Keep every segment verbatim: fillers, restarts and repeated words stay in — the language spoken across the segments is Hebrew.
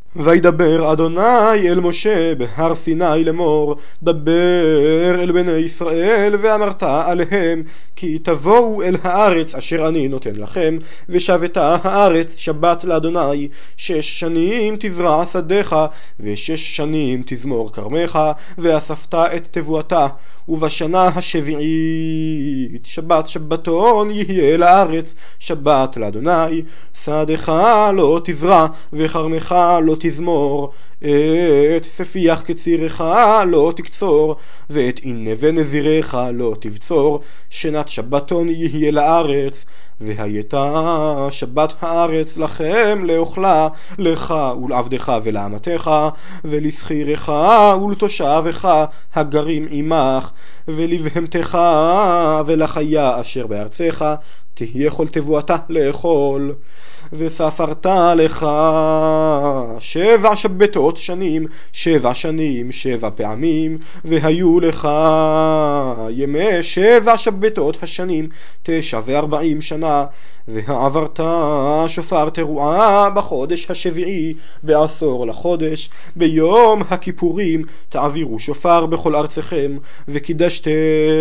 וידבר אדוני אל משה בהר סיני לאמור, דבר אל בני ישראל ואמרת עליהם, כי תבואו אל הארץ אשר אני נותן לכם, ושבתה הארץ שבת לאדוני. שש שנים תזרע שדך, ושש שנים תזמור כרמך, ואספת את תבואתה. ובשנה השביעית שבת שבתון יהיה לארץ, שבת לאדוני. שדך לא תזרע וכרמך לא תזמור, את ספיח קצירך לא תקצור, ואת ענבי נזירך לא תבצור. שנת שבתון יהיה לארץ, והייתה שבת הארץ לכם לאוכלה, לך ולעבדך ולאמתך ולשכירך ולתושבך הגרים עמך, ולבהמתך ולחיה אשר בארצך תהיה כל תבואתה לאכול. וספרת לך שבע שבתות שנים, שבע שנים שבע פעמים, והיו לך ימי שבע שבתות השנים תשע וארבעים שנה. והעברת שופר תרועה בחודש השביעי בעשור לחודש, ביום הכיפורים תעבירו שופר בכל ארצכם. וקידשתם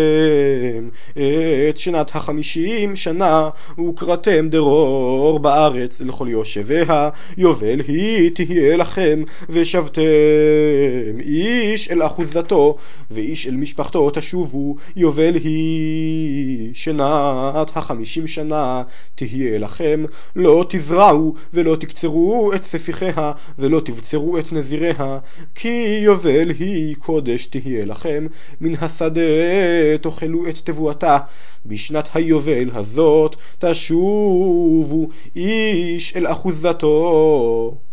את שנת החמישים שנה, וקראתם דרור בארץ לכל יושביה, יובל היא תהיה לכם. ושבתם איש אל אחוזתו ואיש אל משפחתו תשובו, יובל היא שנת החמישים שנה תהיה לכם. לא תזרעו ולא תקצרו את ספיחיה ולא תבצרו את נזיריה, כי יובל היא קודש תהיה לכם. מן השדה תאכלו את תבואתה, בשנת היובל הזאת תשובו איש אל אחוזתו.